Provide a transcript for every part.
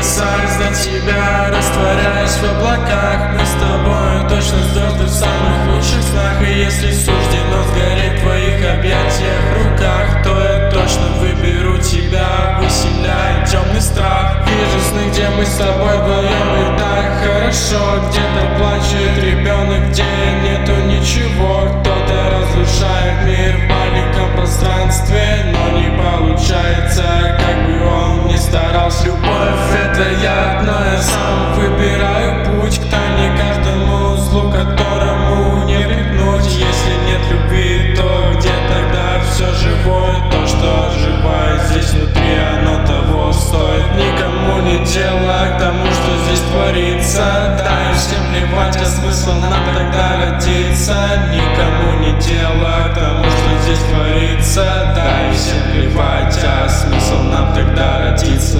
Прикасаясь до тебя, растворяясь в облаках, мы с тобой точно звезды в самых лучших снах. И если суждено сгореть в твоих объятиях, руках, то я точно выберу тебя, выселяя темный страх. Вижу сны, где мы с тобой вдвоем, и так хорошо. Где-то плачет ребенок, где нету ничего. Кто-то разрушает мир в маленьком пространстве, но не получается, как бы он ни старался. Любовь — это я, но я сам выбираю путь к тайне, каждому злу, которому не рыкнуть. Если нет любви, то где тогда все живое? То, что оживает здесь внутри, оно того стоит. Никому не дело к тому, что здесь творится. Да, и всем плевать, а смысл нам тогда родиться. Никому не дело к тому, что здесь творится. Да, и всем плевать, а смысл нам тогда родиться.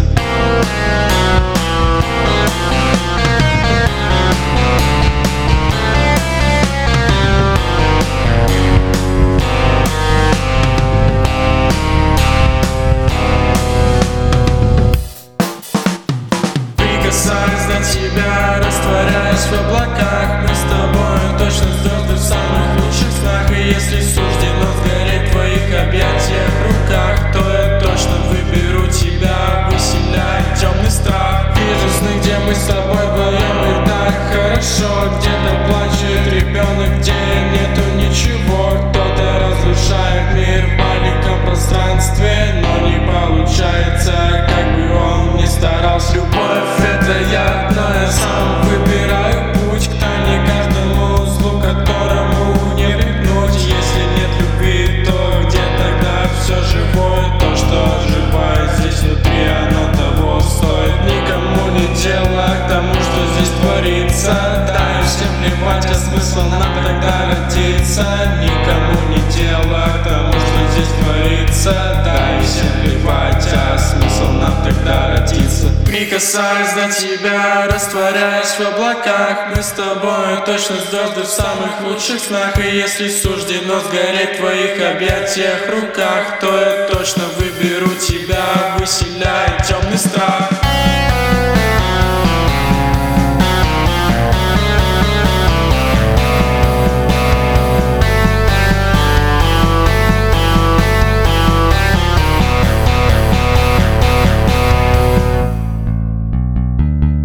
Прикасаясь до тебя, растворяясь в облаках, мы с тобой точно звезды в самых лучших снах. И если суждено сгореть в твоих объятиях, руках, то я точно выберу тебя, выселяя темный страх. Вижу сны, где мы с тобой вдвоем, и так хорошо. Где-то плачет ребенок, где нету ничего. Кто-то разрушает мир в маленьком пространстве, но не получается, как бы он ни старался. Любовь — это я, но я сам выбираю путь к тайне, каждому злу, которому не рыкнуть. Если нет любви, то где тогда все живое? То, что оживает здесь внутри, оно того стоит. Никому не дело к тому, что здесь творится. Да, и всем плевать, а смысл нам тогда родиться. Никому не дело к тому, что здесь творится. Да, и всем плевать, а смысл нам тогда родиться. Прикасаясь до тебя, растворяясь в облаках, мы с тобой точно звезды в самых лучших снах. И если суждено сгореть в твоих объятиях, руках, то я точно выберу тебя, выселяя темный страх.